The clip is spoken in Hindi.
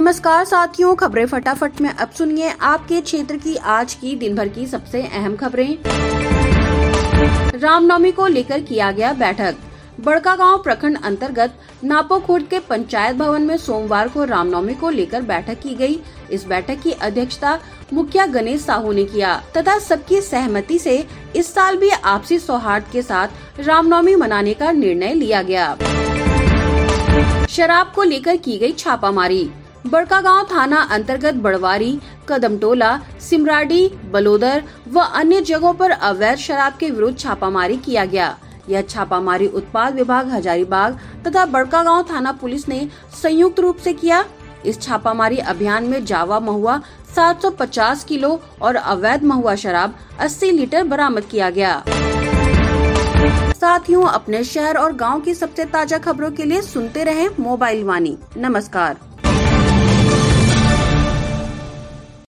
नमस्कार साथियों, खबरें फटाफट में अब सुनिए आपके क्षेत्र की आज की दिन भर की सबसे अहम खबरें। रामनवमी को लेकर किया गया बैठक। बड़कागांव प्रखंड अंतर्गत नापोखुर्द के पंचायत भवन में सोमवार को रामनवमी को लेकर बैठक की गई। इस बैठक की अध्यक्षता मुखिया गणेश साहू ने किया तथा सबकी सहमति से इस साल भी आपसी सौहार्द के साथ रामनवमी मनाने का निर्णय लिया गया। शराब को लेकर की गई छापामारी। बड़कागांव थाना अंतर्गत बड़वारी, कदमटोला, सिमराडी, बलोदर व अन्य जगहों पर अवैध शराब के विरुद्ध छापामारी किया गया। यह छापामारी उत्पाद विभाग हजारीबाग तथा बड़कागांव थाना पुलिस ने संयुक्त रूप से किया। इस छापामारी अभियान में जावा महुआ 750 किलो और अवैध महुआ शराब 80 लीटर बरामद किया गया। साथियों, अपने शहर और गांव की सबसे ताजा खबरों के लिए सुनते रहें मोबाइल वाणी। नमस्कार।